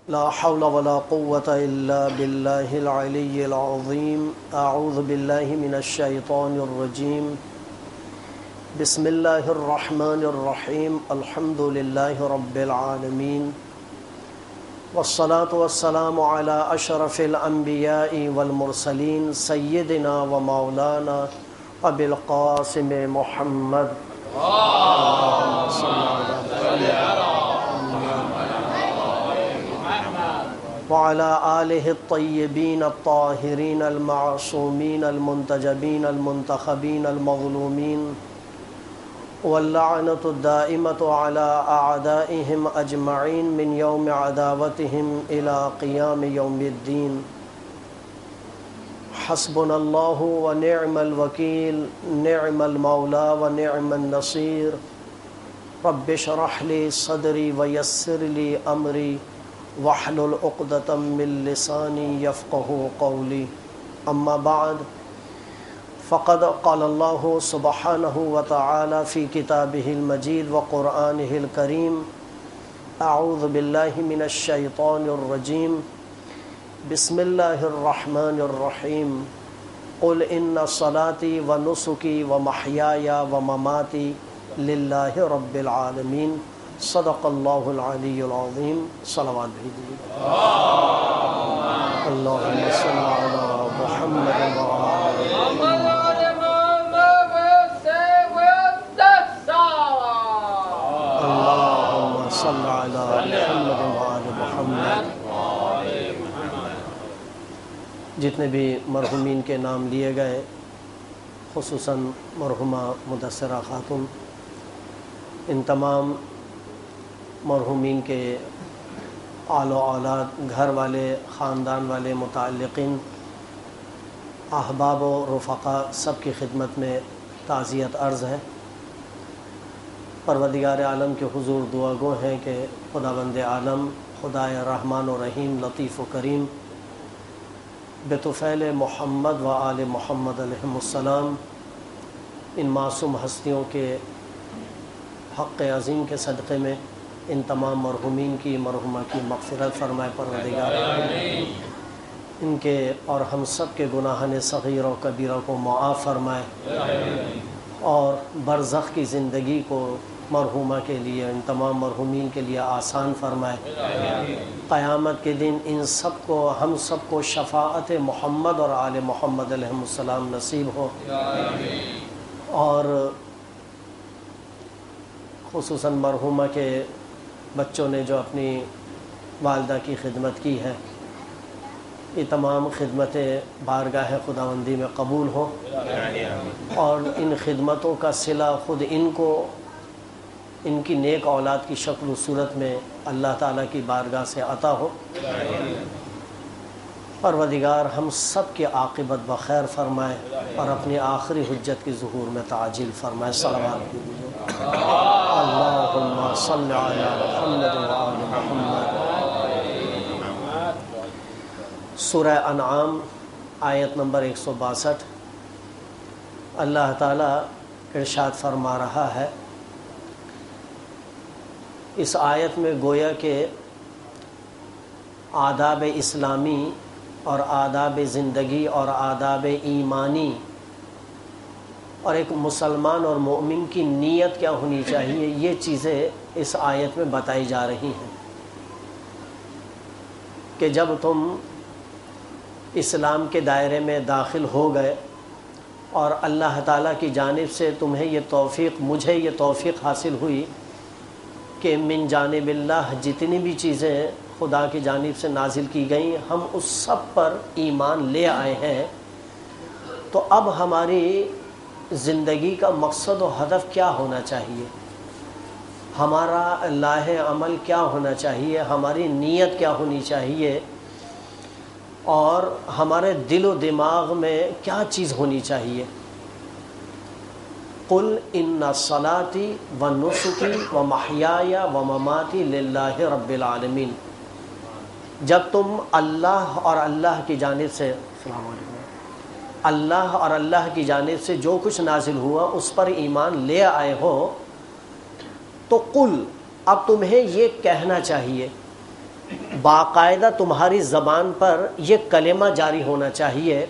لا حول ولا قوة إلا بالله العلي العظيم. أعوذ بالله من الشيطان الرجيم. بسم الله الرحمن الرحيم. الحمد لله رب العالمين، والصلاة والسلام على أشرف الأنبياء والمرسلين سيدنا ومولانا أبي القاسم محمد اللهم صل على وعلى آله الطيبين الطاهرين المعصومين المنتجبين المنتخبين المظلومين، واللعنة الدائمة على أعدائهم أجمعين من يوم عداوتهم إلى قيام يوم الدين. حسبنا الله ونعم الوكيل، نعم المولى ونعم النصير. رب اشرح لي صدري ويسر لي أمري واحلل عقدة من لساني يفقه قولي. أما بعد، فقد قال الله سبحانه وتعالى في كتابه المجيد وقرآنه الكريم: أعوذ بالله من الشيطان الرجيم. بسم الله الرحمن الرحيم. قل إن صلاتي ونسكي ومحياي ومماتي لله رب العالمين. صدق اللہ العلی العظیم. صلوات بھیجیے. اللہم صل علی محمد اللہم صل علی محمد محمد. جتنے بھی مرحومین کے نام لیے گئے، خصوصاً مرحومہ مدثرہ خاتون، ان تمام مرحومین کے آل و اولاد، گھر والے، خاندان والے، متعلقین، احباب و رفقا، سب کی خدمت میں تعزیت عرض ہے. پروردگار عالم کے حضور دعا گو ہیں کہ خداوند عالم، خدائے رحمان و رحیم، لطیف و کریم، بطفیل محمد و آل محمد علیہم السلام، ان معصوم ہستیوں کے حق عظیم کے صدقے میں ان تمام مرحومین کی، مرحومہ کی مغفرت فرمائے پروردگار. ان کے اور ہم سب کے گناہان صغیر و کبیرہ کو معاف فرمائے، اور برزخ کی زندگی کو مرحومہ کے لیے، ان تمام مرحومین کے لیے آسان فرمائے. قیامت کے دن ان سب کو، ہم سب کو شفاعت محمد اور آل محمد علیہ السلام نصیب ہو. اور خصوصاً مرحومہ کے بچوں نے جو اپنی والدہ کی خدمت کی ہے، یہ تمام خدمتیں بارگاہ خداوندی میں قبول ہو، اور ان خدمتوں کا صلہ خود ان کو، ان کی نیک اولاد کی شکل و صورت میں اللہ تعالیٰ کی بارگاہ سے عطا ہو. پروردگار ہم سب کی عاقبت بخیر فرمائے اور اپنی آخری حجت کی ظہور میں تعجیل فرمائے. صلوات کیجیے. اللہم صل علی محمد و آل محمد. سورہ انعام آیت نمبر 162. اللہ تعالیٰ ارشاد فرما رہا ہے، اس آیت میں گویا کہ آداب اسلامی اور آداب زندگی اور آداب ایمانی اور ایک مسلمان اور مومن کی نیت کیا ہونی چاہیے، یہ چیزیں اس آیت میں بتائی جا رہی ہیں. کہ جب تم اسلام کے دائرے میں داخل ہو گئے اور اللہ تعالیٰ کی جانب سے تمہیں یہ توفیق، مجھے یہ توفیق حاصل ہوئی کہ من جانب اللہ جتنی بھی چیزیں خدا کی جانب سے نازل کی گئیں، ہم اس سب پر ایمان لے آئے ہیں. تو اب ہماری زندگی کا مقصد و ہدف کیا ہونا چاہیے، ہمارا لاہ عمل کیا ہونا چاہیے، ہماری نیت کیا ہونی چاہیے، اور ہمارے دل و دماغ میں کیا چیز ہونی چاہیے. قل ان صلاتی و نسکی و محیای و مماتی للہ رب العالمین. جب تم اللہ اور اللہ کی جانب سے، السلام علیکم، اللہ اور اللہ کی جانب سے جو کچھ نازل ہوا اس پر ایمان لے آئے ہو، تو قل، اب تمہیں یہ کہنا چاہیے باقاعدہ تمہاری زبان پر یہ کلمہ جاری ہونا چاہیے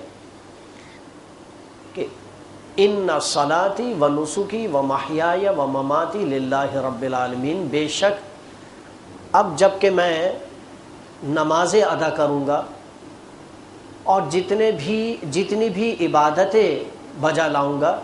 کہ ان صلاتی و نسکی و محیای و مماتی للہ رب العالمین، بے شک اب جب کہ میں نمازیں ادا کروں گا اور جتنی بھی عبادتیں بجا لاؤں گا،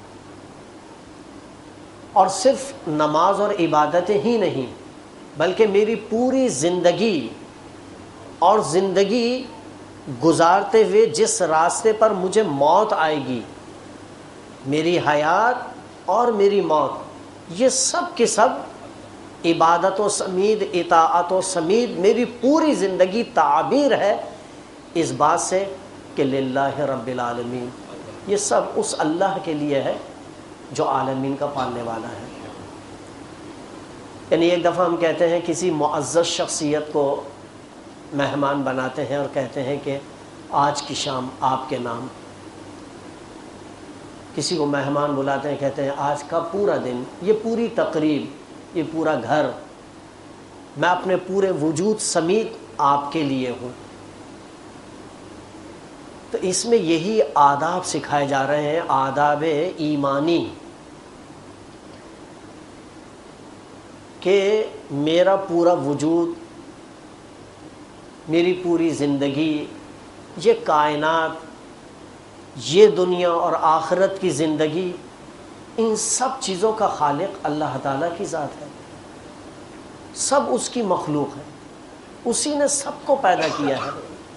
اور صرف نماز اور عبادتیں ہی نہیں بلکہ میری پوری زندگی اور زندگی گزارتے ہوئے جس راستے پر مجھے موت آئے گی، میری حیات اور میری موت، یہ سب کے سب عبادت و سمید، اطاعت و سمید، میری پوری زندگی تعبیر ہے اس بات سے کہ للہ رب العالمین، یہ سب اس اللہ کے لیے ہے جو عالمین کا پالنے والا ہے۔ یعنی ایک دفعہ ہم کہتے ہیں کسی معزز شخصیت کو مہمان بناتے ہیں اور کہتے ہیں کہ آج کی شام آپ کے نام، کسی کو مہمان بلاتے ہیں، کہتے ہیں آج کا پورا دن، یہ پوری تقریب، یہ پورا گھر، میں اپنے پورے وجود سمیت آپ کے لیے ہوں۔ تو اس میں یہی آداب سکھائے جا رہے ہیں، آداب ایمانی، کہ میرا پورا وجود، میری پوری زندگی، یہ کائنات، یہ دنیا اور آخرت کی زندگی، ان سب چیزوں کا خالق اللہ تعالیٰ کی ذات ہے، سب اس کی مخلوق ہے، اسی نے سب کو پیدا کیا ہے۔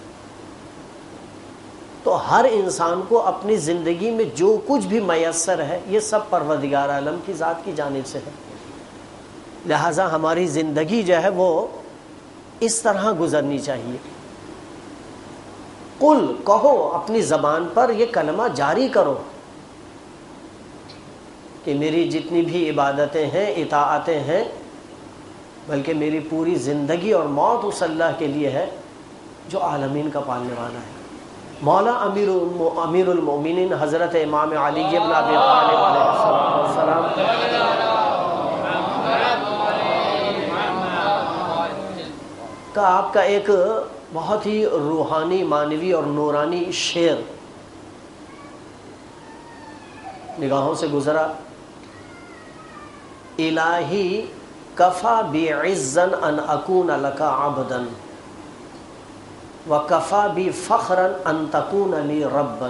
تو ہر انسان کو اپنی زندگی میں جو کچھ بھی میسر ہے یہ سب پروردگار عالم کی ذات کی جانب سے ہے، لہٰذا ہماری زندگی جو ہے وہ اس طرح گزرنی چاہیے۔ قل، کہو، اپنی زبان پر یہ کلمہ جاری کرو کہ میری جتنی بھی عبادتیں ہیں، اطاعتیں ہیں، بلکہ میری پوری زندگی اور موت اس اللہ کے لیے ہے جو عالمین کا پالنے والا ہے۔ مولا امیر المومنین حضرت امام علی بن ابی طالب علیہ السلام کا آپ کا ایک بہت ہی روحانی، معنوی اور نورانی شعر نگاہوں سے گزرا۔ الہی کفا بی عزن ان اکون لکا عبدا وکفا بی فخرا ان تکون لی ربا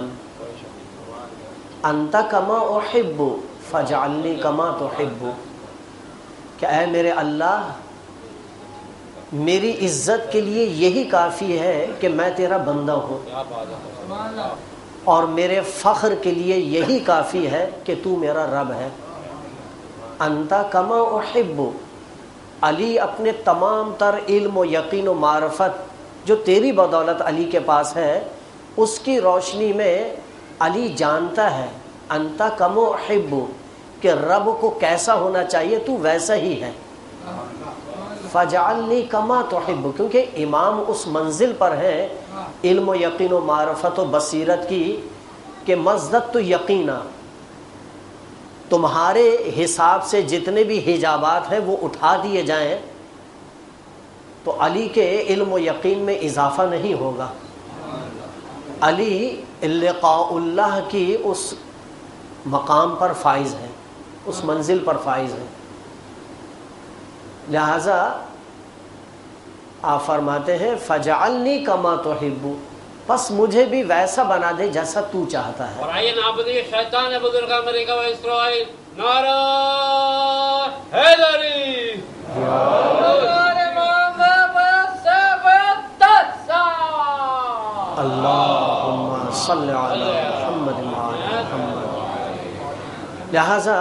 انت کما احب فاجعلنی کما تحب، کہ اے میرے اللہ، میری عزت کے لیے یہی کافی ہے کہ میں تیرا بندہ ہوں، اور میرے فخر کے لیے یہی کافی ہے کہ تو میرا رب ہے۔ انت کما احب، علی اپنے تمام تر علم و یقین و معرفت جو تیری بدولت علی کے پاس ہے، اس کی روشنی میں علی جانتا ہے انت کما احب، کہ رب کو کیسا ہونا چاہیے تو ویسا ہی ہے۔ فجعلنی کما تحب، کیونکہ امام اس منزل پر ہے علم و یقین و معرفت و بصیرت کی کہ مزدت تو یقینا، تمہارے حساب سے جتنے بھی حجابات ہیں وہ اٹھا دیے جائیں تو علی کے علم و یقین میں اضافہ نہیں ہوگا۔ علی لقاء اللہ کی اس مقام پر فائز ہے، اس منزل پر فائز ہے، لہذا آپ فرماتے ہیں فجعلنی کما تحب، پس مجھے بھی ویسا بنا دے جیسا تو چاہتا ہے۔ اور آئیے نابودی شیطان بزرگ امریکہ و اسرائیل، نعرہ حیدری، اللہم صلی علی محمد وعلی محمد۔ لہذا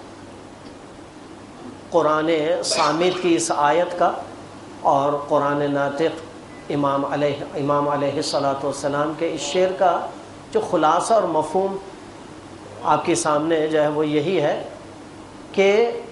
قرآن صامت کی اس آیت کا اور قرآن ناطق امام علیہ الصلاۃ والسلام کے اس شعر کا جو خلاصہ اور مفہوم آپ کے سامنے جو ہے وہ یہی ہے کہ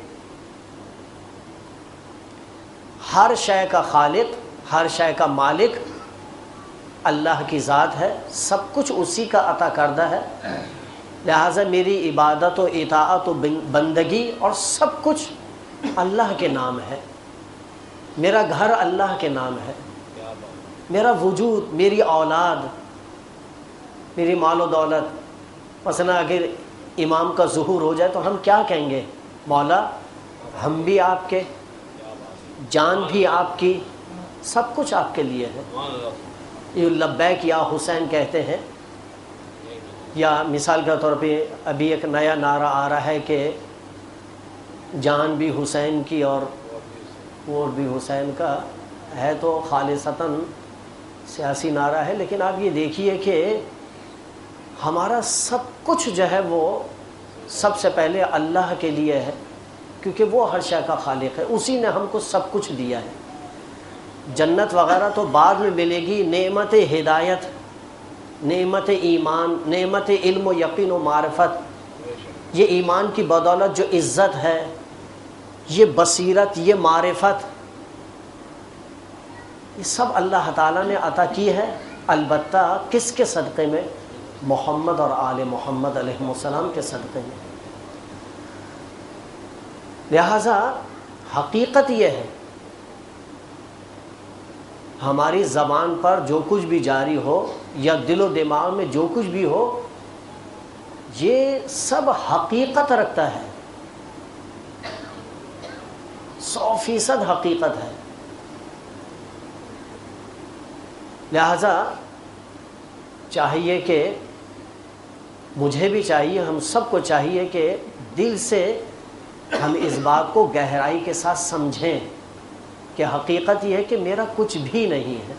ہر شے کا خالق، ہر شے کا مالک اللہ کی ذات ہے، سب کچھ اسی کا عطا کردہ ہے، لہٰذا میری عبادت و اطاعت و بندگی اور سب کچھ اللہ کے نام ہے۔ میرا گھر اللہ کے نام ہے، میرا وجود، میری اولاد، میری مال و دولت. مثلا اگر امام کا ظہور ہو جائے تو ہم کیا کہیں گے؟ مولا ہم بھی آپ کے، جان بھی آپ کی، سب کچھ آپ کے لیے ہے. یہ لبیک یا حسین کہتے ہیں. یا مثال کے طور پہ ابھی ایک نیا نعرہ آ رہا ہے کہ جان بھی حسین کی اور ووٹ بھی حسین کا ہے. تو خالصتاً سیاسی نعرہ ہے، لیکن آپ یہ دیکھیے کہ ہمارا سب کچھ جو ہے وہ سب سے پہلے اللہ کے لیے ہے، کیونکہ وہ ہر شے کا خالق ہے، اسی نے ہم کو سب کچھ دیا ہے. جنت وغیرہ تو بعد میں ملے گی. نعمت ہدایت، نعمت ایمان، نعمت علم و یقین و معرفت، یہ ایمان کی بدولت جو عزت ہے، یہ بصیرت، یہ معرفت، یہ سب اللہ تعالیٰ نے عطا کی ہے. البتہ کس کے صدقے میں؟ محمد اور آل محمد علیہ السلام کے صدقے میں. لہذا حقیقت یہ ہے، ہماری زبان پر جو کچھ بھی جاری ہو یا دل و دماغ میں جو کچھ بھی ہو، یہ سب حقیقت رکھتا ہے، 100% حقیقت ہے. لہذا چاہیے کہ مجھے بھی چاہیے، ہم سب کو چاہیے کہ دل سے ہم اس بات کو گہرائی کے ساتھ سمجھیں کہ حقیقت یہ ہے کہ میرا کچھ بھی نہیں ہے.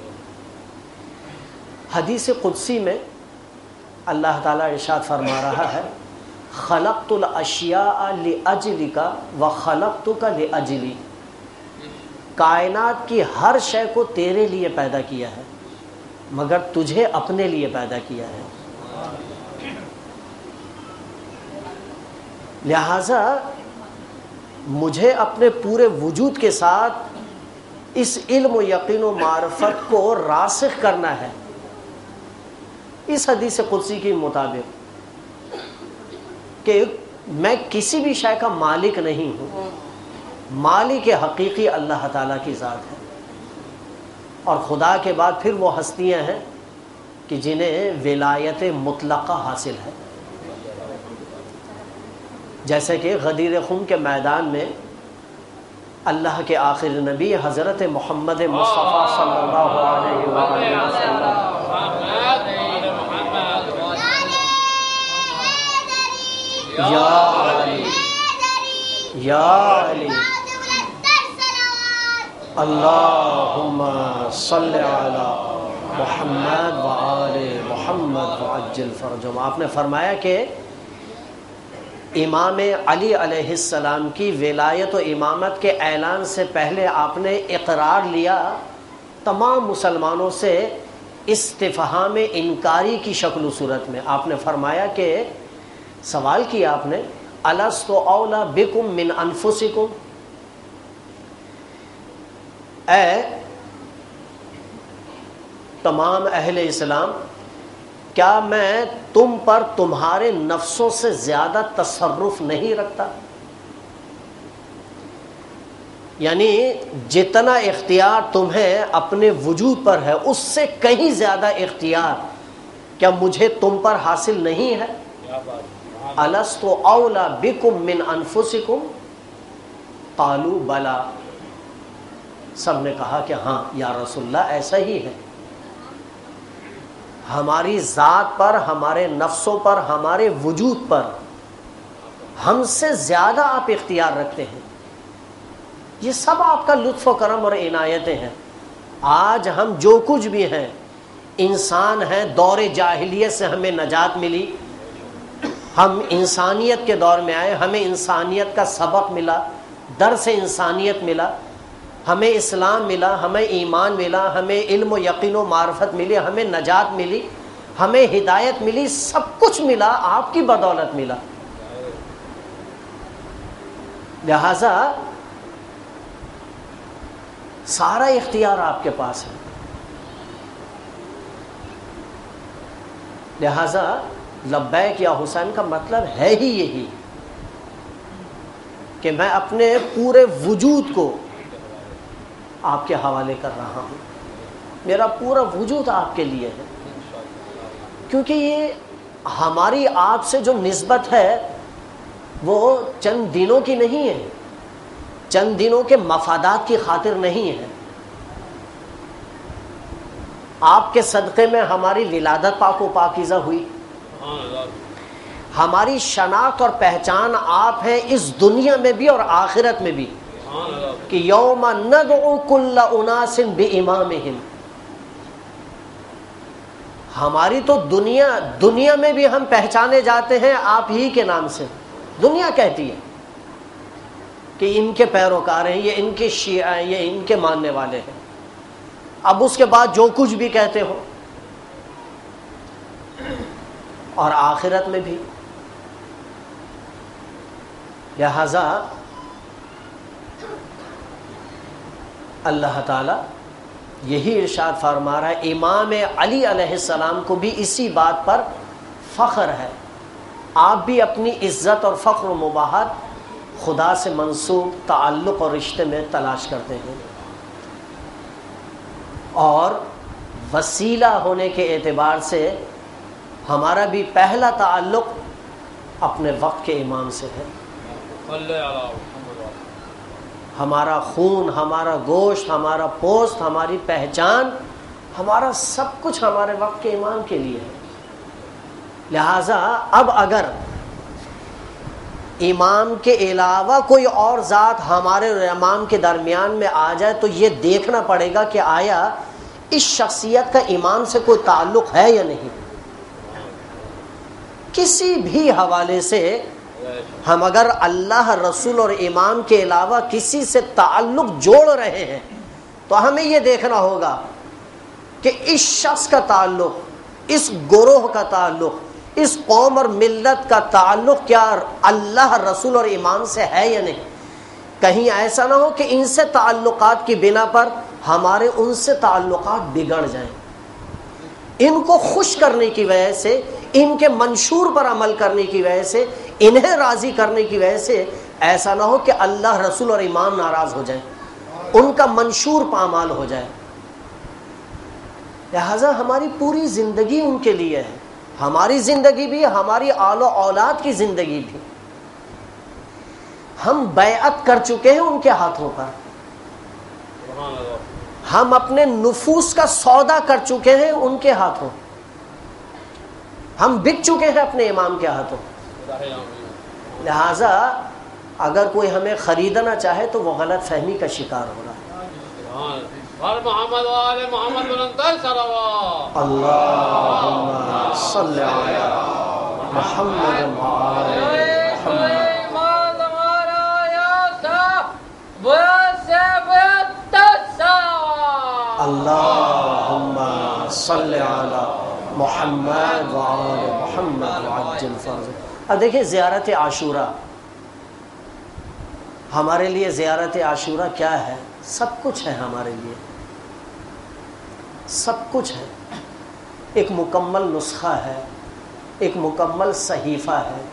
حدیث قدسی میں اللہ تعالیٰ ارشاد فرما رہا ہے، خلقت الاشیاء لاجلک وخلقتک لاجلی. کائنات کی ہر شے کو تیرے لیے پیدا کیا ہے، مگر تجھے اپنے لیے پیدا کیا ہے. لہذا مجھے اپنے پورے وجود کے ساتھ اس علم و یقین و معرفت کو راسخ کرنا ہے. اس حدیث قدسی کے مطابق کہ میں کسی بھی شے کا مالک نہیں ہوں، مالک حقیقی اللہ تعالیٰ کی ذات ہے. اور خدا کے بعد پھر وہ ہستیاں ہیں کہ جنہیں ولایت مطلقہ حاصل ہے. جیسے کہ غدیر خم کے میدان میں اللہ کے آخر نبی حضرت محمد مصطفیٰ صلی اللہ علیہ وسلم یا علی یا علی اللہم صلی علی محمد وآل محمد وعجل فرجہم. آپ نے فرمایا کہ امام علی علیہ السلام کی ولایت و امامت کے اعلان سے پہلے آپ نے اقرار لیا تمام مسلمانوں سے استفہام انکاری کی شکل و صورت میں. آپ نے فرمایا کہ سوال کیا آپ نے، الست اولی بکم من انفسکم، اے تمام اہل اسلام، کیا میں تم پر تمہارے نفسوں سے زیادہ تصرف نہیں رکھتا؟ یعنی جتنا اختیار تمہیں اپنے وجود پر ہے اس سے کہیں زیادہ اختیار کیا مجھے تم پر حاصل نہیں ہے؟ الست اولی بکم من انفسکم قالوا بلا. سب نے کہا کہ ہاں یا رسول اللہ ایسا ہی ہے. ہماری ذات پر، ہمارے نفسوں پر، ہمارے وجود پر ہم سے زیادہ آپ اختیار رکھتے ہیں. یہ سب آپ کا لطف و کرم اور عنایتیں ہیں. آج ہم جو کچھ بھی ہیں انسان ہیں، دور جاہلیت سے ہمیں نجات ملی، ہم انسانیت کے دور میں آئے، ہمیں انسانیت کا سبق ملا، درس انسانیت ملا، ہمیں اسلام ملا، ہمیں ایمان ملا، ہمیں علم و یقین و معرفت ملی، ہمیں نجات ملی، ہمیں ہدایت ملی، سب کچھ ملا، آپ کی بدولت ملا. لہذا سارا اختیار آپ کے پاس ہے. لہذا لبیک یا حسین کا مطلب ہے ہی یہی کہ میں اپنے پورے وجود کو آپ کے حوالے کر رہا ہوں. میرا پورا وجود آپ کے لیے ہے، کیونکہ یہ ہماری آپ سے جو نسبت ہے وہ چند دنوں کی نہیں ہے، چند دنوں کے مفادات کی خاطر نہیں ہے. آپ کے صدقے میں ہماری ولادت پاک و پاکیزہ ہوئی، ہماری شناخت اور پہچان آپ ہیں اس دنیا میں بھی اور آخرت میں بھی، کہ یوم ندعو کل اناس بامامہم. ہماری تو دنیا میں بھی ہم پہچانے جاتے ہیں آپ ہی کے نام سے. دنیا کہتی ہے کہ ان کے پیروکار ہیں، یہ ان کے شیعہ ہیں، یہ ان کے ماننے والے ہیں. اب اس کے بعد جو کچھ بھی کہتے ہو. اور آخرت میں بھی. لہذا اللہ تعالی یہی ارشاد فرما رہا ہے، امام علی علیہ السلام کو بھی اسی بات پر فخر ہے. آپ بھی اپنی عزت اور فخر و مباحت خدا سے منسوب تعلق اور رشتے میں تلاش کرتے ہیں، اور وسیلہ ہونے کے اعتبار سے ہمارا بھی پہلا تعلق اپنے وقت کے امام سے ہے. ہمارا خون، ہمارا گوشت، ہمارا پوست، ہماری پہچان، ہمارا سب کچھ ہمارے وقت کے امام کے لیے ہے. لہٰذا اب اگر امام کے علاوہ کوئی اور ذات ہمارے اور امام کے درمیان میں آ جائے تو یہ دیکھنا پڑے گا کہ آیا اس شخصیت کا امام سے کوئی تعلق ہے یا نہیں. کسی بھی حوالے سے ہم اگر اللہ، رسول اور امام کے علاوہ کسی سے تعلق جوڑ رہے ہیں تو ہمیں یہ دیکھنا ہوگا کہ اس شخص کا تعلق، اس گروہ کا تعلق، اس قوم اور ملت کا تعلق کیا اللہ، رسول اور امام سے ہے یا نہیں. کہیں ایسا نہ ہو کہ ان سے تعلقات کی بنا پر ہمارے ان سے تعلقات بگڑ جائیں. ان کو خوش کرنے کی وجہ سے، ان کے منشور پر عمل کرنے کی وجہ سے، انہیں راضی کرنے کی وجہ سے ایسا نہ ہو کہ اللہ، رسول اور امام ناراض ہو جائیں، ان کا منشور پامال ہو جائے. لہذا ہماری پوری زندگی ان کے لیے ہے، ہماری زندگی بھی، ہماری آل و اولاد کی زندگی بھی. ہم بیعت کر چکے ہیں ان کے ہاتھوں پر، ہم اپنے نفوس کا سودا کر چکے ہیں ان کے ہاتھوں، ہم بک چکے ہیں اپنے امام کے ہاتھوں. لہذا اگر کوئی ہمیں خریدنا چاہے تو وہ غلط فہمی کا شکار ہو رہا ہے. محمد وآل محمد بلندر صلوات. اللہم صلی علی محمد وآل محمد. اللہم صلی علی محمد وآل محمد وعجل فرجہ. اب دیکھیں زیارت عاشورہ، ہمارے لیے زیارت عاشورہ کیا ہے؟ سب کچھ ہے ہمارے لیے، سب کچھ ہے. ایک مکمل نسخہ ہے، ایک مکمل صحیفہ ہے،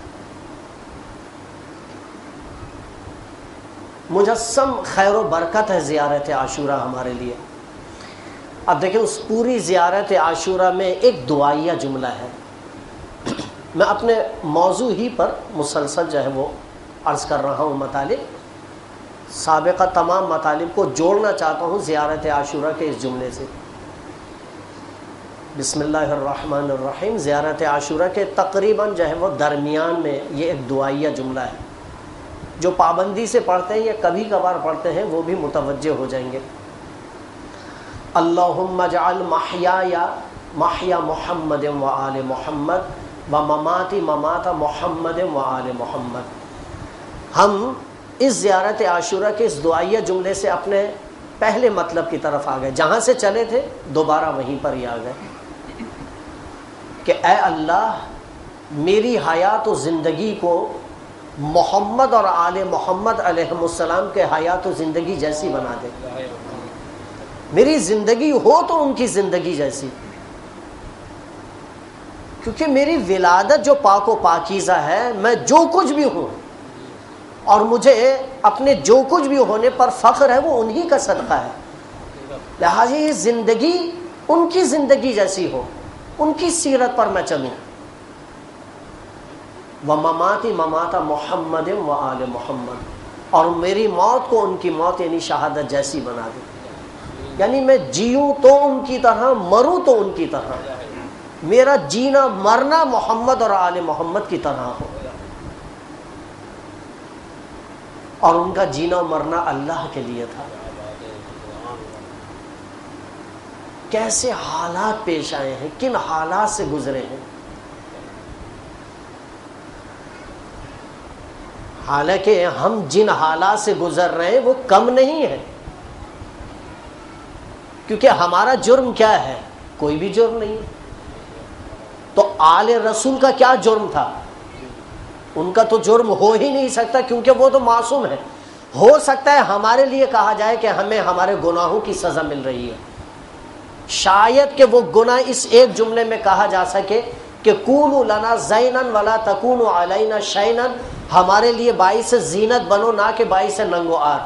مجسم خیر و برکت ہے زیارت عاشورہ ہمارے لیے. اب دیکھیں اس پوری زیارت عاشورہ میں ایک دعائیہ جملہ ہے. میں اپنے موضوع ہی پر مسلسل جو ہے وہ عرض کر رہا ہوں مطالب، سابقہ تمام مطالب کو جوڑنا چاہتا ہوں زیارت عاشورہ کے اس جملے سے. بسم اللہ الرحمن الرحیم. زیارت عاشورہ کے تقریباً جو ہے وہ درمیان میں یہ ایک دعائیہ جملہ ہے. جو پابندی سے پڑھتے ہیں یا کبھی کبھار پڑھتے ہیں وہ بھی متوجہ ہو جائیں گے. اللہم اجعل محیایا محیا محمد و آل محمد و مماتی ممات محمد و آل محمد. ہم اس زیارت عاشورہ کے اس دعائیہ جملے سے اپنے پہلے مطلب کی طرف آ گئے، جہاں سے چلے تھے دوبارہ وہیں پر ہی آ گئے کہ اے اللہ میری حیات و زندگی کو محمد اور آل محمد علیہ السلام کے حیات و زندگی جیسی بنا دے. میری زندگی ہو تو ان کی زندگی جیسی، کیونکہ میری ولادت جو پاک و پاکیزہ ہے، میں جو کچھ بھی ہوں اور مجھے اپنے جو کچھ بھی ہونے پر فخر ہے وہ انہی کا صدقہ ہے. لہٰذا یہ زندگی ان کی زندگی جیسی ہو، ان کی سیرت پر میں چلوں. وَمَمَاتِ مَمَاتَ مُحَمَّدٍ وَآلِ مُحَمَّدٍ، اور میری موت کو ان کی موت یعنی شہادت جیسی بنا دے. یعنی میں جیوں تو ان کی طرح، مروں تو ان کی طرح، میرا جینا مرنا محمد اور آل محمد کی طرح ہو. اور ان کا جینا مرنا اللہ کے لیے تھا. کیسے حالات پیش آئے ہیں، کن حالات سے گزرے ہیں. حالانکہ ہم جن حالات سے گزر رہے ہیں وہ کم نہیں ہے، کیونکہ ہمارا جرم کیا ہے؟ کوئی بھی جرم نہیں ہے. تو آل رسول کا کیا جرم تھا؟ ان کا تو جرم ہو ہی نہیں سکتا، کیونکہ وہ تو معصوم ہے. ہو سکتا ہے ہمارے لیے کہا جائے کہ ہمیں ہمارے گناہوں کی سزا مل رہی ہے، شاید کہ وہ گناہ اس ایک جملے میں کہا جا سکے کہ کونوا لنا زینا ولا تکونوا علینا شینا، ہمارے لیے باعث زینت بنو نہ کہ باعث ننگ و عار.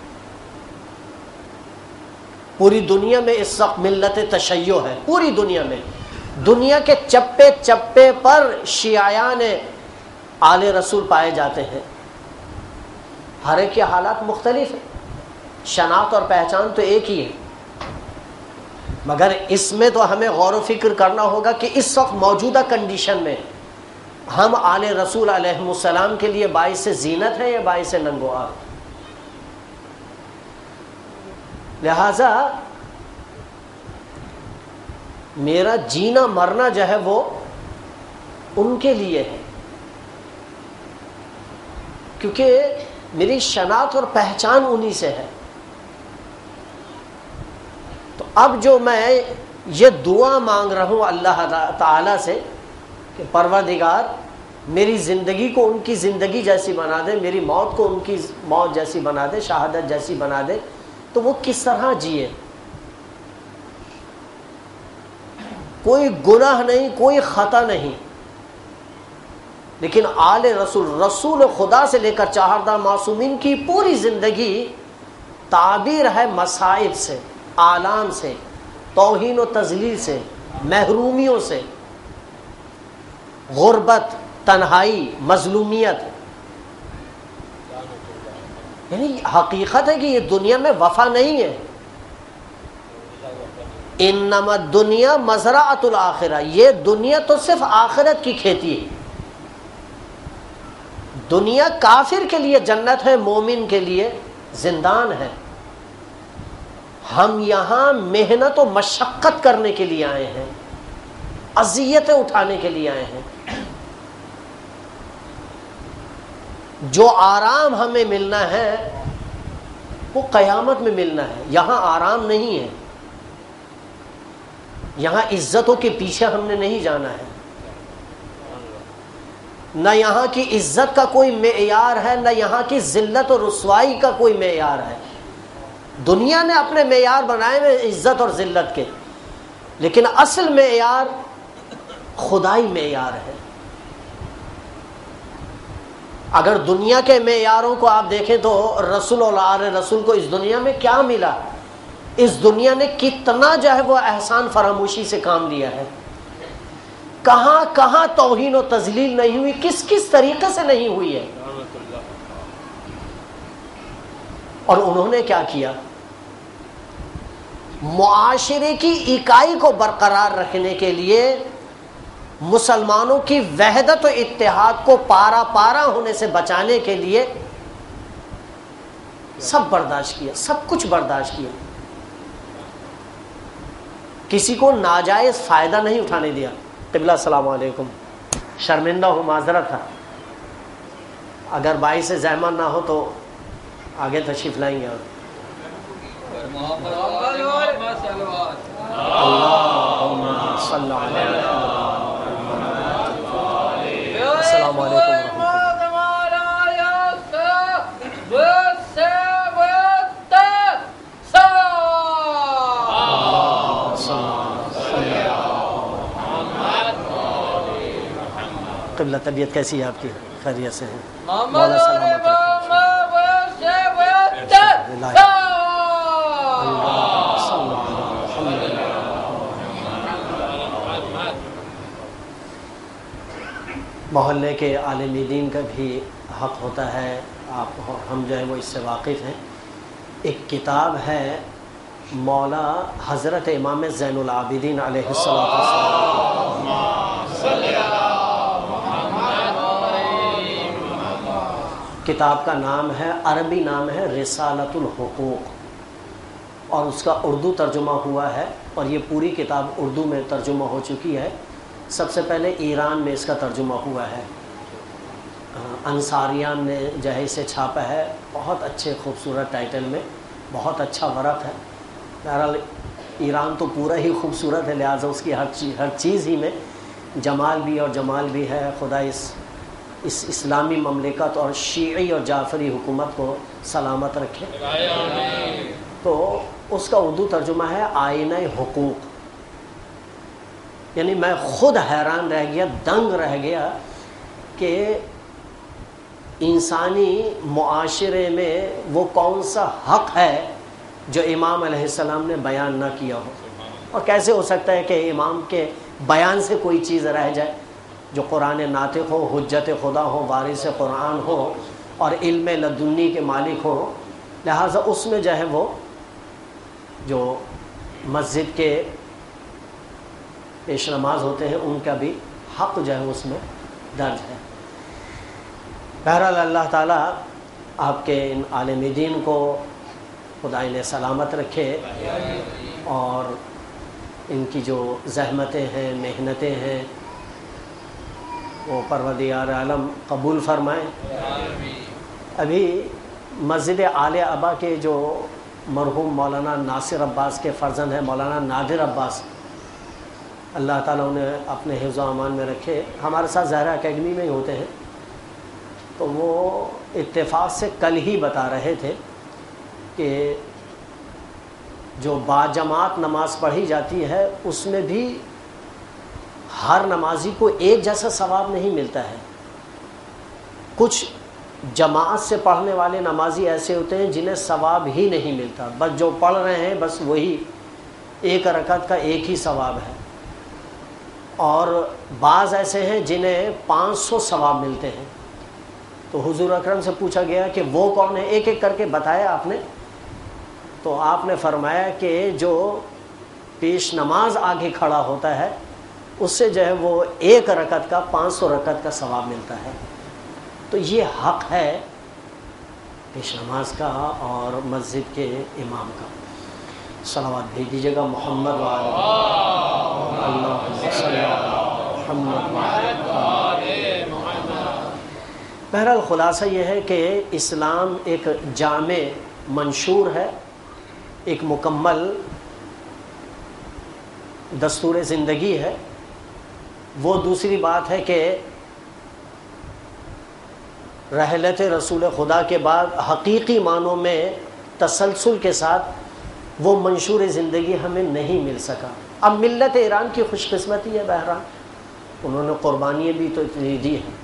پوری دنیا میں اس وقت ملت تشیع ہے، پوری دنیا میں، دنیا کے چپے چپے پر شیعیان آل رسول پائے جاتے ہیں. ہر ایک کے حالات مختلف ہیں، شناخت اور پہچان تو ایک ہی ہے، مگر اس میں تو ہمیں غور و فکر کرنا ہوگا کہ اس وقت موجودہ کنڈیشن میں ہم آل رسول علیہ السلام کے لیے باعث زینت ہے یا باعث ننگ و عار. لہذا میرا جینا مرنا جو ہے وہ ان کے لیے ہے، کیونکہ میری شناخت اور پہچان انہی سے ہے. تو اب جو میں یہ دعا مانگ رہا ہوں اللہ تعالی سے کہ پروردگار میری زندگی کو ان کی زندگی جیسی بنا دے، میری موت کو ان کی موت جیسی بنا دے، شہادت جیسی بنا دے، تو وہ کس طرح جیے. کوئی گناہ نہیں، کوئی خطا نہیں، لیکن آل رسول، رسول خدا سے لے کر چہاردہ معصومین کی پوری زندگی تعبیر ہے مصائب سے، آلام سے، توہین و تذلیل سے، محرومیوں سے، غربت، تنہائی، مظلومیت. یعنی حقیقت ہے کہ یہ دنیا میں وفا نہیں ہے. انما الدنیا مزرعۃ الآخرہ، یہ دنیا تو صرف آخرت کی کھیتی ہے. دنیا کافر کے لیے جنت ہے، مومن کے لیے زندان ہے. ہم یہاں محنت و مشقت کرنے کے لیے آئے ہیں، اذیتیں اٹھانے کے لیے آئے ہیں. جو آرام ہمیں ملنا ہے وہ قیامت میں ملنا ہے. یہاں آرام نہیں ہے، یہاں عزتوں کے پیچھے ہم نے نہیں جانا ہے. نہ یہاں کی عزت کا کوئی معیار ہے، نہ یہاں کی ذلت اور رسوائی کا کوئی معیار ہے. دنیا نے اپنے معیار بنائے ہوئے عزت اور ذلت کے، لیکن اصل معیار خدائی معیار ہے. اگر دنیا کے معیاروں کو آپ دیکھیں تو رسول اور آل رسول کو اس دنیا میں کیا ملا؟ اس دنیا نے کتنا جو ہے وہ احسان فراموشی سے کام لیا ہے، کہاں کہاں توہین و تذلیل نہیں ہوئی، کس کس طریقے سے نہیں ہوئی ہے. اور انہوں نے کیا کیا؟ معاشرے کی اکائی کو برقرار رکھنے کے لیے، مسلمانوں کی وحدت و اتحاد کو پارا پارا ہونے سے بچانے کے لیے سب برداشت کیا، سب کچھ برداشت کیا. کسی کو ناجائز فائدہ نہیں اٹھانے دیا. قبلہ السلام علیکم، شرمندہ ہوں، معذرت ہے، اگر باعث زحمت نہ ہو تو آگے تشریف لائیں گے. اللہم صلی علی السلام علیکم. قبلہ طبیعت کیسی ہے آپ کی؟ خیریت سے ہے؟ مولا سلامت رکھیں. محلے کے عالم دین کا بھی حق ہوتا ہے، آپ اور ہم جو ہے وہ اس سے واقف ہیں۔ ایک کتاب ہے مولا حضرت امام زین العابدین علیہ السلام، کتاب کا نام ہے، عربی نام ہے رسالۃ الحقوق، اور اس کا اردو ترجمہ ہوا ہے، اور یہ پوری کتاب اردو میں ترجمہ ہو چکی ہے۔ سب سے پہلے ایران میں اس کا ترجمہ ہوا ہے، انصاریان نے جو ہے اسے چھاپا ہے، بہت اچھے خوبصورت ٹائٹل میں، بہت اچھا ورق ہے۔ بہرحال ایران تو پورا ہی خوبصورت ہے، لہٰذا اس کی ہر چیز ہی میں جمال بھی اور جمال بھی ہے۔ خدا اس اسلامی مملکت اور شیعی اور جعفری حکومت کو سلامت رکھے۔ تو اس کا اردو ترجمہ ہے آئینہ حقوق۔ یعنی میں خود حیران رہ گیا، دنگ رہ گیا کہ انسانی معاشرے میں وہ کون سا حق ہے جو امام علیہ السلام نے بیان نہ کیا ہو، اور کیسے ہو سکتا ہے کہ امام کے بیان سے کوئی چیز رہ جائے جو قرآن ناطق ہو، حجت خدا ہو، وارث قرآن ہو اور علم لدنی کے مالک ہو۔ لہٰذا اس میں جو ہے وہ جو مسجد کے پیش نماز ہوتے ہیں ان کا بھی حق جو ہے اس میں درج ہے۔ بہرحال اللہ تعالیٰ آپ کے ان عالم دین کو خدا انہیں سلامت رکھے، اور ان کی جو زحمتیں ہیں، محنتیں ہیں، وہ پروردگار عالم قبول فرمائیں۔ ابھی مسجد آل ابا کے جو مرحوم مولانا ناصر عباس کے فرزند ہیں مولانا نادر عباس، اللہ تعالیٰ انہیں اپنے حفظ و امان میں رکھے، ہمارے ساتھ زہرا اکیڈمی میں ہی ہوتے ہیں، تو وہ اتفاق سے کل ہی بتا رہے تھے کہ جو باجماعت نماز پڑھی جاتی ہے اس میں بھی ہر نمازی کو ایک جیسا ثواب نہیں ملتا ہے۔ کچھ جماعت سے پڑھنے والے نمازی ایسے ہوتے ہیں جنہیں ثواب ہی نہیں ملتا، بس جو پڑھ رہے ہیں بس وہی ایک رکعت کا ایک ہی ثواب ہے، اور بعض ایسے ہیں جنہیں 500 ثواب ملتے ہیں۔ تو حضور اکرم سے پوچھا گیا کہ وہ کون ہے، ایک ایک کر کے بتایا آپ نے، تو آپ نے فرمایا کہ جو پیش نماز آگے کھڑا ہوتا ہے اس سے جو ہے وہ ایک رکعت کا 500 رکعت کا ثواب ملتا ہے۔ تو یہ حق ہے پیش نماز کا اور مسجد کے امام کا۔ صلوات بھیج دیجیے گا محمد وعلی اللہم صلی علی محمد۔ بہرحال خلاصہ یہ ہے کہ اسلام ایک جامع منشور ہے، ایک مکمل دستور زندگی ہے۔ وہ دوسری بات ہے کہ رحلت رسول خدا کے بعد حقیقی معنوں میں تسلسل کے ساتھ وہ منشور زندگی ہمیں نہیں مل سکا۔ اب ملت ایران کی خوش قسمتی ہے، بہرحال انہوں نے قربانیاں بھی تو اتنی دی ہیں۔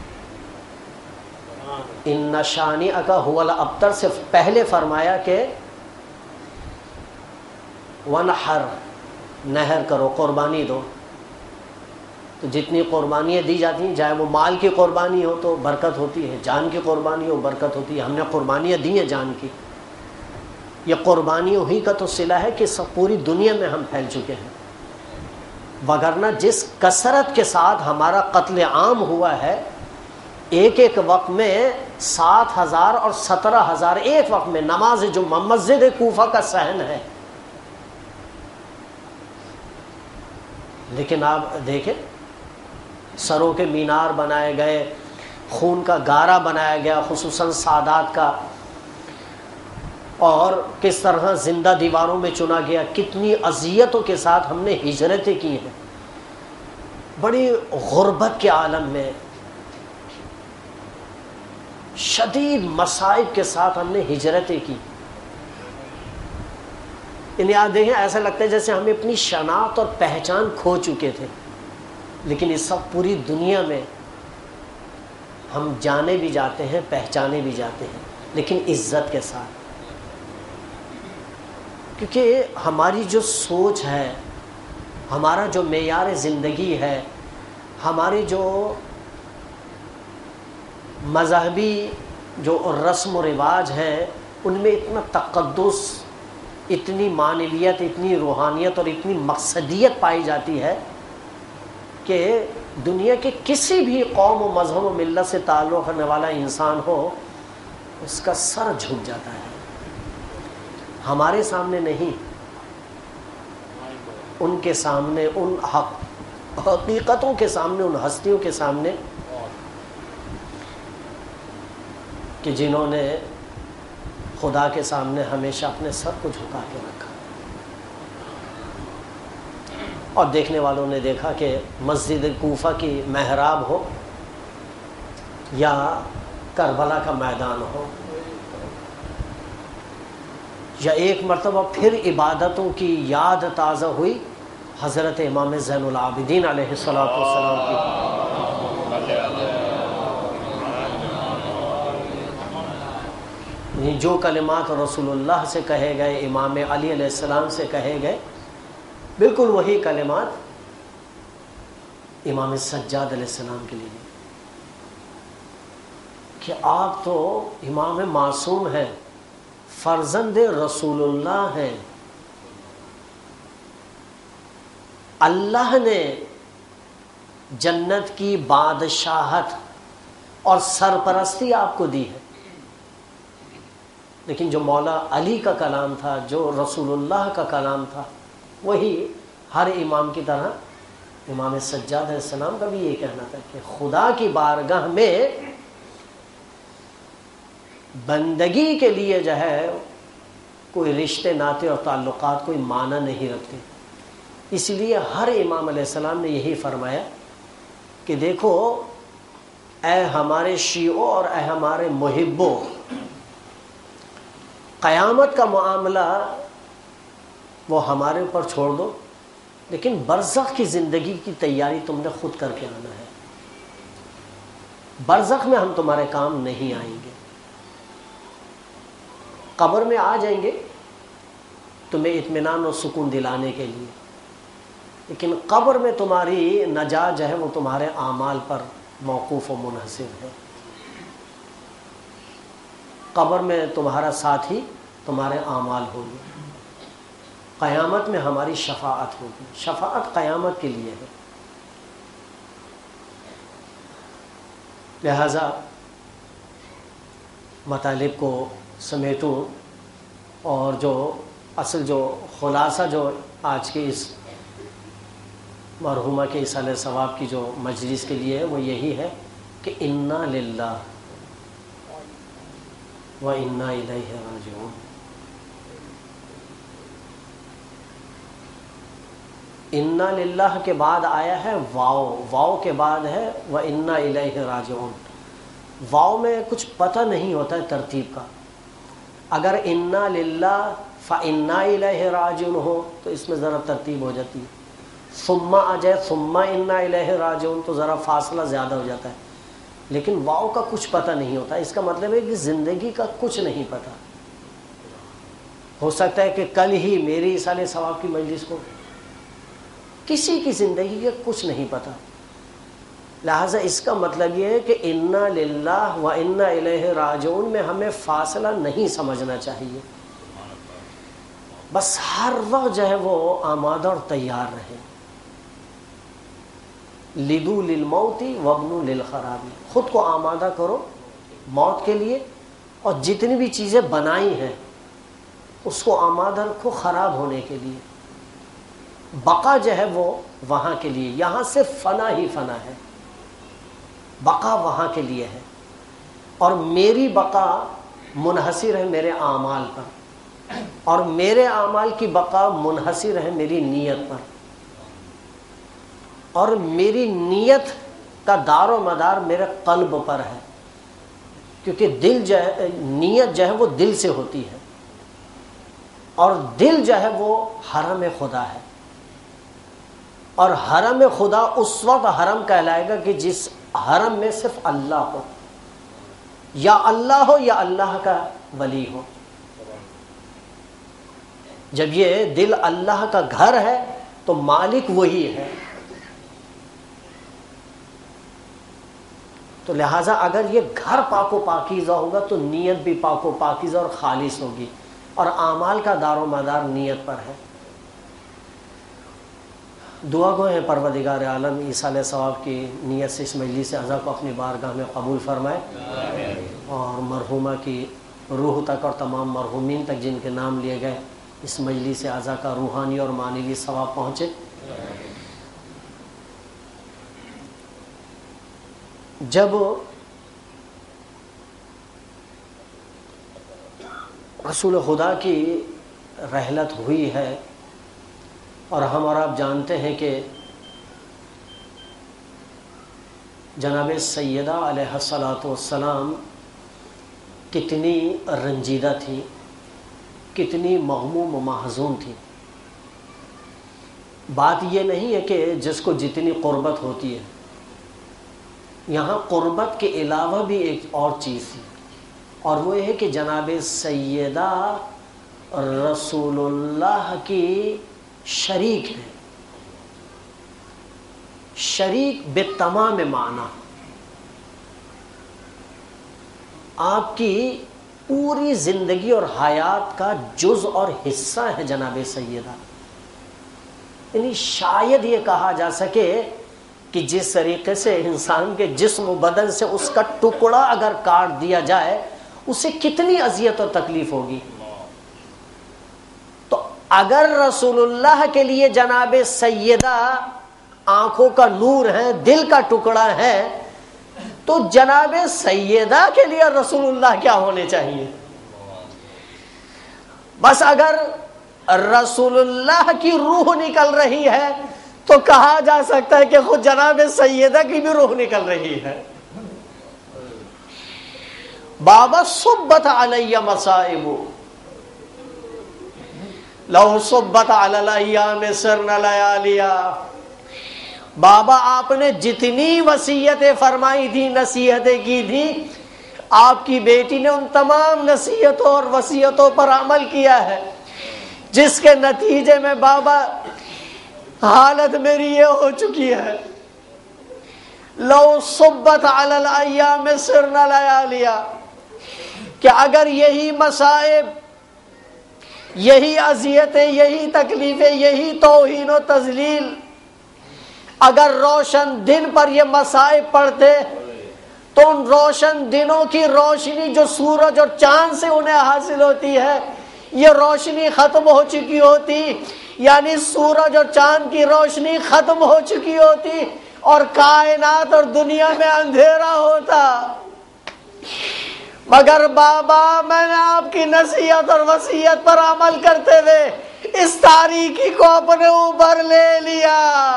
ان شانئک ھو الابتر سے پہلے فرمایا کہ ونحر، نحر کرو، قربانی دو۔ تو جتنی قربانیاں دی جاتی ہیں، چاہے وہ مال کی قربانی ہو تو برکت ہوتی ہے، جان کی قربانی ہو برکت ہوتی ہے۔ ہم نے قربانیاں دی ہیں جان کی، یہ قربانیوں ہی کا تو صلہ ہے کہ سب پوری دنیا میں ہم پھیل چکے ہیں، وگرنہ جس کثرت کے ساتھ ہمارا قتل عام ہوا ہے، ایک ایک وقت میں 7,000 اور 17,000 ایک وقت میں نماز جمعہ، مسجد کوفہ کا صحن ہے۔ لیکن آپ دیکھیں سروں کے مینار بنائے گئے، خون کا گارا بنایا گیا خصوصاً سادات کا، اور کس طرح زندہ دیواروں میں چنا گیا، کتنی اذیتوں کے ساتھ ہم نے ہجرتیں کی ہیں، بڑی غربت کے عالم میں شدید مصائب کے ساتھ ہم نے ہجرتیں کی۔ یعنی آپ دیکھیں ایسا لگتا ہے جیسے ہم اپنی شناخت اور پہچان کھو چکے تھے، لیکن اس سب پوری دنیا میں ہم جانے بھی جاتے ہیں، پہچانے بھی جاتے ہیں، لیکن عزت کے ساتھ۔ کیونکہ ہماری جو سوچ ہے، ہمارا جو معیار زندگی ہے، ہمارے جو مذہبی جو رسم و رواج ہیں، ان میں اتنا تقدس، اتنی معنویت، اتنی روحانیت اور اتنی مقصدیت پائی جاتی ہے کہ دنیا کے کسی بھی قوم و مذہب و ملت سے تعلق رکھنے والا انسان ہو، اس کا سر جھک جاتا ہے. ہمارے سامنے نہیں، ان کے سامنے، ان حقیقتوں کے سامنے، ان ہستیوں کے سامنے کہ جنہوں نے خدا کے سامنے ہمیشہ اپنے سر کو جھکا کے رکھا. اور دیکھنے والوں نے دیکھا کہ مسجد کوفہ کی محراب ہو یا کربلا کا میدان ہو، یا ایک مرتبہ پھر عبادتوں کی یاد تازہ ہوئی حضرت امام زین العابدین علیہ الصلوۃ والسلام کی، جو کلمات رسول اللہ سے کہے گئے، امام علی علیہ السلام سے کہے گئے، بالکل وہی کلمات امام سجاد علیہ السلام کے لیے کہ آپ تو امام معصوم ہیں، فرزند رسول اللہ ہیں، اللہ نے جنت کی بادشاہت اور سرپرستی آپ کو دی ہے. لیکن جو مولا علی کا کلام تھا، جو رسول اللہ کا کلام تھا، وہی ہر امام کی طرح امام سجاد علیہ السلام کا بھی یہ کہنا تھا کہ خدا کی بارگاہ میں بندگی کے لیے جو ہے کوئی رشتے ناطے اور تعلقات کوئی معنی نہیں رکھتے. اس لیے ہر امام علیہ السلام نے یہی فرمایا کہ دیکھو اے ہمارے شیعوں اور اے ہمارے محبوں، قیامت کا معاملہ وہ ہمارے اوپر چھوڑ دو، لیکن برزخ کی زندگی کی تیاری تم نے خود کر کے آنا ہے. برزخ میں ہم تمہارے کام نہیں آئیں گے، قبر میں آ جائیں گے تمہیں اطمینان اور سکون دلانے کے لیے، لیکن قبر میں تمہاری نجات جو ہے وہ تمہارے اعمال پر موقوف و منحصر ہے. قبر میں تمہارا ساتھی تمہارے اعمال ہوں گے، قیامت میں ہماری شفاعت ہوگی. شفاعت قیامت کے لیے ہے. لہذا مطالب کو سمیٹوں اور جو اصل جو خلاصہ جو آج کے اس مرحومہ کے ایصال ثواب کی جو مجلس کے لیے ہے وہ یہی ہے کہ انا للہ و انا الیہ راجعون. انا للہ کے بعد آیا ہے واو، واو کے بعد ہے و انا الیہ راجعون. واو میں کچھ پتہ نہیں ہوتا ہے ترتیب کا. اگر انا للہ فانا الیہ راجعون ہو تو اس میں ذرا ترتیب ہو جاتی ہے. ثم آ جائے ثم انا الیہ راجعون تو ذرا فاصلہ زیادہ ہو جاتا ہے. لیکن واو کا کچھ پتہ نہیں ہوتا. اس کا مطلب ہے کہ زندگی کا کچھ نہیں پتہ. ہو سکتا ہے کہ کل ہی میری ایصال ثواب کی مجلس کو، کسی کی زندگی کا کچھ نہیں پتہ. لہٰذا اس کا مطلب یہ ہے کہ انا للہ و انا الیہ راجعون میں ہمیں فاصلہ نہیں سمجھنا چاہیے. بس ہر وقت جو ہے وہ آمادہ اور تیار رہے. لدو للموت وابنو للخراب، خود کو آمادہ کرو موت کے لیے، اور جتنی بھی چیزیں بنائی ہیں اس کو آمادہ رکھو خراب ہونے کے لیے. بقا جو ہے وہ وہاں کے لیے، یہاں سے فنا ہی فنا ہے. بقا وہاں کے لیے ہے، اور میری بقا منحصر ہے میرے اعمال پر، اور میرے اعمال کی بقا منحصر ہے میری نیت پر، اور میری نیت کا دار و مدار میرے قلب پر ہے. کیونکہ دل جو ہے، نیت جو ہے وہ دل سے ہوتی ہے، اور دل جو ہے وہ حرم خدا ہے. اور حرم خدا اس وقت حرم کہلائے گا کہ جس حرم میں صرف اللہ ہو، یا اللہ ہو یا اللہ کا ولی ہو. جب یہ دل اللہ کا گھر ہے تو مالک وہی ہے. تو لہٰذا اگر یہ گھر پاک و پاکیزہ ہوگا تو نیت بھی پاک و پاکیزہ اور خالص ہوگی، اور اعمال کا دار و مدار نیت پر ہے. دعا گو ہیں پروردگار عالم ایصال ثواب کی نیت سے اس مجلس اعضا کو اپنی بارگاہ میں قبول فرمائے، اور مرحومہ کی روح تک اور تمام مرحومین تک جن کے نام لیے گئے اس مجلس اعضا کا روحانی اور معنوی ثواب پہنچے. جب رسول خدا کی رحلت ہوئی ہے، اور ہم اور آپ جانتے ہیں کہ جناب سیدہ علیہ الصلاۃ والسلام کتنی رنجیدہ تھی، کتنی مغموم و محزون تھی. بات یہ نہیں ہے کہ جس کو جتنی قربت ہوتی ہے، یہاں قربت کے علاوہ بھی ایک اور چیز تھی، اور وہ یہ ہے کہ جناب سیدہ رسول اللہ کی شریک ہے، شریک بے تمام معنی. آپ کی پوری زندگی اور حیات کا جز اور حصہ ہے جناب سیدہ. یعنی شاید یہ کہا جا سکے کہ جس طریقے سے انسان کے جسم و بدن سے اس کا ٹکڑا اگر کاٹ دیا جائے اسے کتنی اذیت اور تکلیف ہوگی. تو اگر رسول اللہ کے لیے جناب سیدہ آنکھوں کا نور ہے، دل کا ٹکڑا ہے، تو جناب سیدہ کے لیے رسول اللہ کیا ہونے چاہیے. بس اگر رسول اللہ کی روح نکل رہی ہے تو کہا جا سکتا ہے کہ خود جناب سیدہ کی بھی روح نکل رہی ہے. بابا صبت علی مصائب لو صبت علی الایام سرن لیالیا. بابا آپ نے جتنی وصیتیں فرمائی تھی، نصیحتیں کی تھی، آپ کی بیٹی نے ان تمام نصیحتوں اور وصیتوں پر عمل کیا ہے، جس کے نتیجے میں بابا حالت میری یہ ہو چکی ہے. لو صبت علی الایام سرن لیالیا، کہ اگر یہی مصائب، یہی اذیتیں، یہی تکلیفیں، یہی توہین و تذلیل اگر روشن دن پر یہ مصائب پڑتے تو ان روشن دنوں کی روشنی جو سورج اور چاند سے انہیں حاصل ہوتی ہے یہ روشنی ختم ہو چکی ہوتی، یعنی سورج اور چاند کی روشنی ختم ہو چکی ہوتی اور کائنات اور دنیا میں اندھیرا ہوتا. مگر بابا میں نے آپ کی نصیحت اور وصیت پر عمل کرتے ہوئے اس تاریکی کو اپنے اوپر لے لیا.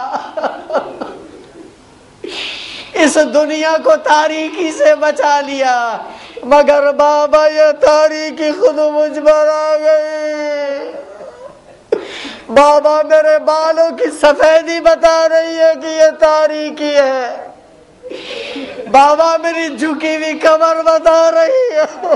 اس دنیا کو تاریکی سے بچا لیا، مگر بابا یہ تاریکی خود مجھ پر آ گئی. بابا میرے بالوں کی سفیدی بتا رہی ہے کہ یہ تاریکی ہے. بابا میری جھکی ہوئی کمر بتا رہی ہے.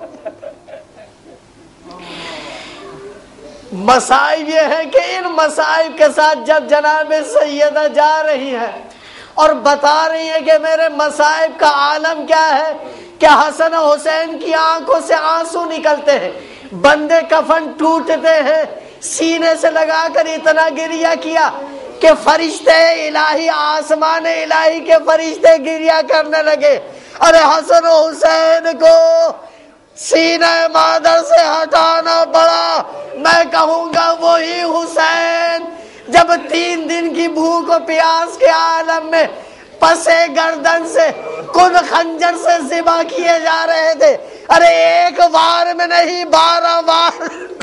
مصائب یہ ہے کہ ان مصائب کے ساتھ جب جناب سیدہ جا رہی ہے اور بتا رہی ہے کہ میرے مصائب کا عالم کیا ہے، کہ حسن و حسین کی آنکھوں سے آنسو نکلتے ہیں، بندے کفن ٹوٹتے ہیں، سینے سے لگا کر اتنا گریہ کیا کہ فرشتے الہی، آسمان الہی کے فرشتے گریہ کرنے لگے. ارے حسن و حسین کو سینہ مادر سے ہٹانا پڑا. میں کہوں گا وہی حسین جب 3 دن کی بھوک و پیاس کے عالم میں پسے گردن سے خود خنجر سے ذبح کیے جا رہے تھے. ارے ایک وار میں نہیں 12 وار،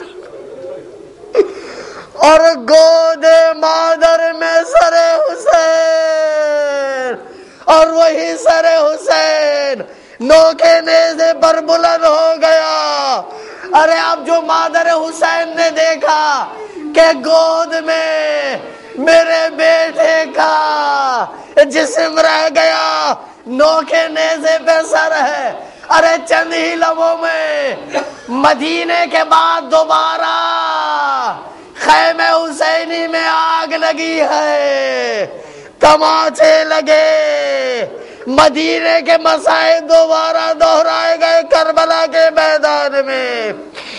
اور گود مادر میں سر حسین، اور وہی سر حسین نوکے نیزے پر بلند ہو گیا. ارے اب جو مادر حسین نے دیکھا کہ گود میں میرے بیٹے کا جسم رہ گیا، نوکے نیزے پہ سر ہے، ارے چند ہی لمحوں میں مدینے کے بعد دوبارہ خیمہ حسینی میں آگ لگی ہے، تماچے لگے، مدینے کے مصائب دوبارہ دہرائے گئے کربلا کے میدان میں،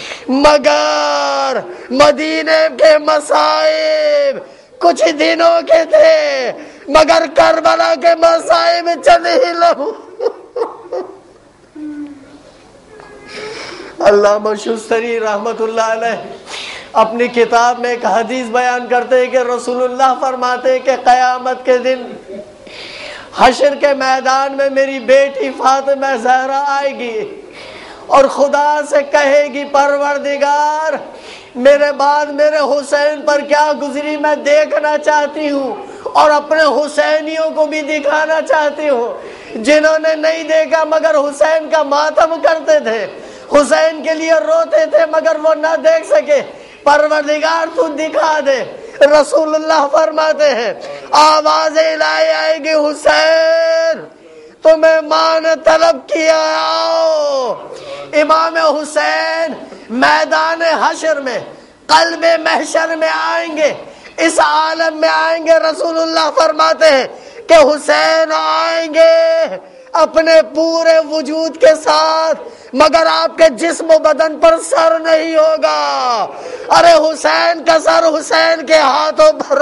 مگر مدینے کے مصائب کچھ دنوں کے تھے، مگر کربلا کے مصائب چند ہی لمحوں۔ علامہ شستری رحمت اللہ علیہ اپنی کتاب میں ایک حدیث بیان کرتے ہیں کہ رسول اللہ فرماتے ہیں کہ قیامت کے دن حشر کے میدان میں میری بیٹی فاطمہ زہرا آئے گی اور خدا سے کہے گی پروردگار میرے بعد میرے حسین پر کیا گزری میں دیکھنا چاہتی ہوں اور اپنے حسینیوں کو بھی دکھانا چاہتی ہوں جنہوں نے نہیں دیکھا مگر حسین کا ماتم کرتے تھے، حسین کے لیے روتے تھے مگر وہ نہ دیکھ سکے، پروردگار تو دکھا دے۔ رسول اللہ فرماتے ہیں آواز الہی آئے گی حسین تمہیں ماں نے طلب کیا آؤ۔ امام حسین میدان حشر میں قلب محشر میں آئیں گے، اس عالم میں آئیں گے۔ رسول اللہ فرماتے ہیں کہ حسین آئیں گے اپنے پورے وجود کے ساتھ مگر آپ کے جسم و بدن پر سر نہیں ہوگا۔ ارے حسین کا سر حسین کے ہاتھوں پر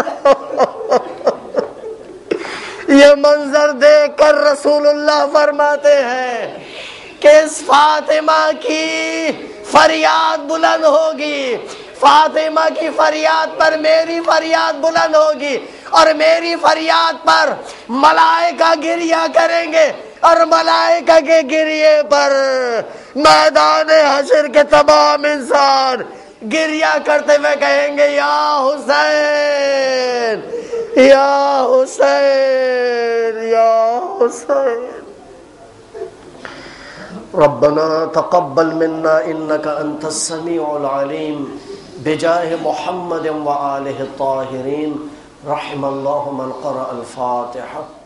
یہ منظر دیکھ کر رسول اللہ فرماتے ہیں کہ اس فاطمہ کی فریاد بلند ہوگی، فاطمہ کی فریاد پر میری فریاد بلند ہوگی اور میری فریاد پر ملائکہ گریہ کریں گے اور ملائکہ کے گریے پر میدان حشر کے تمام انسان گریہ کرتے ہوئے کہیں گے یا حسین یا حسین یا حسین۔ ربنا تقبل منا انك انت السميع العليم بجاه محمد وآله الطاهرين رحم الله من قرأ الفاتحة۔